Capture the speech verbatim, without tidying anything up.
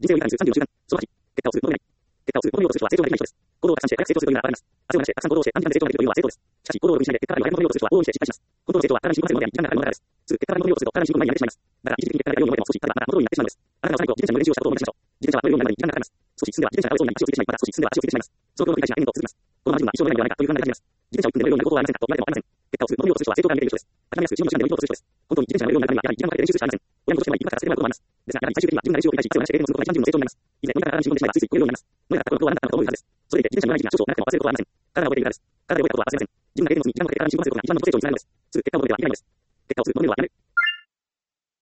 人生を生かすさんじゅうの習慣。そのはち、結果をする、望めない。結果をする、望むようとする人は成長ができない人です。行動を拡散して早く成長するというのが現れます。汗を流して、たくさん行動をして、短時間で成長ができるというのは成功です。しかし、行動を容易にしないで、結果からより早く望むようとする人は往々にして失敗します。本当の成長は体に進行までの時間がかかるものだからです。に、結果から望むようとすると体に進行前にやめてしまいます。だから、一時的に結果がよいように思えても少し経てばまた元通りになってしまうのです。あなたが幼い頃、自転車の練習をしたことを思い出しましょう。自転車は乗れるようになるまでに時間がかかります。少し進んでは自転車が倒れそうになり足をついてしまい、また少し進んでは足をついてしまいます。その繰り返しが延々と続きます。このまま自分は一生乗れないのではないかという不安が出始めます。自転車をいっぷんで乗れるようになることはありませんかと言われてもありません。結果をする、望むようとする人は成長が見えている人です。諦めやすくじゅうよんの時間で乗り切ろうとする人です。本当に自転車が乗れるようになるためにはやはり時間をかけて練習するしかありません。親にとっては一発から捨ててもらうこともあります。ですが、やはり最終的には自分が練習を開始したいということもあります。以前、飲み会で仕事をしていたら体に進行してしまい、ついついこれるようになります。乗れなかったことはなかったことが多いはずです。それでいて自転車に乗らない時期が少々長くても忘れることはありません。体が覚えているからです。体で覚えたことは忘れません。自分が経験を積み、時間をかけて体に進行させることが一番のコツ成長につながるのです。すぐ結果を求めては諦めないのです。結果をする、望めるのはやめる。